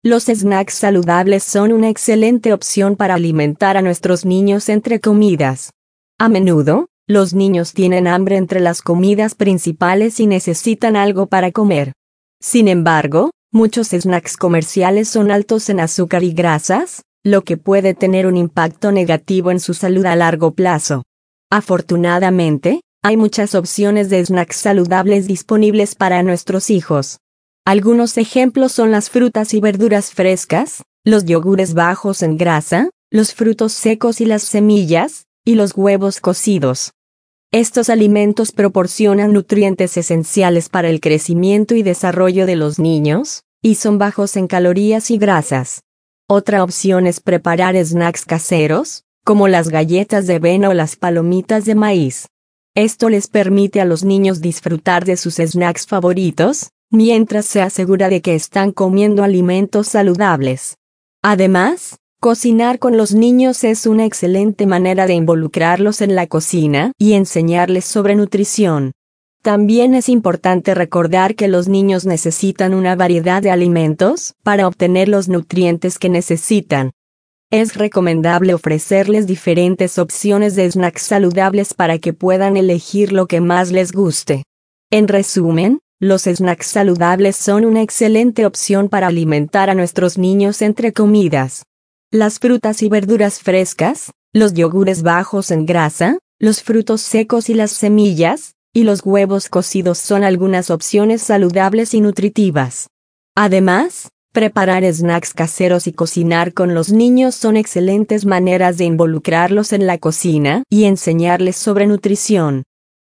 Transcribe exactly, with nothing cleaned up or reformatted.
Los snacks saludables son una excelente opción para alimentar a nuestros niños entre comidas. A menudo, los niños tienen hambre entre las comidas principales y necesitan algo para comer. Sin embargo, muchos snacks comerciales son altos en azúcar y grasas, lo que puede tener un impacto negativo en su salud a largo plazo. Afortunadamente, hay muchas opciones de snacks saludables disponibles para nuestros hijos. Algunos ejemplos son las frutas y verduras frescas, los yogures bajos en grasa, los frutos secos y las semillas, y los huevos cocidos. Estos alimentos proporcionan nutrientes esenciales para el crecimiento y desarrollo de los niños, y son bajos en calorías y grasas. Otra opción es preparar snacks caseros, como las galletas de avena o las palomitas de maíz. Esto les permite a los niños disfrutar de sus snacks favoritos, mientras se asegura de que están comiendo alimentos saludables. Además, cocinar con los niños es una excelente manera de involucrarlos en la cocina y enseñarles sobre nutrición. También es importante recordar que los niños necesitan una variedad de alimentos para obtener los nutrientes que necesitan. Es recomendable ofrecerles diferentes opciones de snacks saludables para que puedan elegir lo que más les guste. En resumen, los snacks saludables son una excelente opción para alimentar a nuestros niños entre comidas. Las frutas y verduras frescas, los yogures bajos en grasa, los frutos secos y las semillas, y los huevos cocidos son algunas opciones saludables y nutritivas. Además, preparar snacks caseros y cocinar con los niños son excelentes maneras de involucrarlos en la cocina y enseñarles sobre nutrición.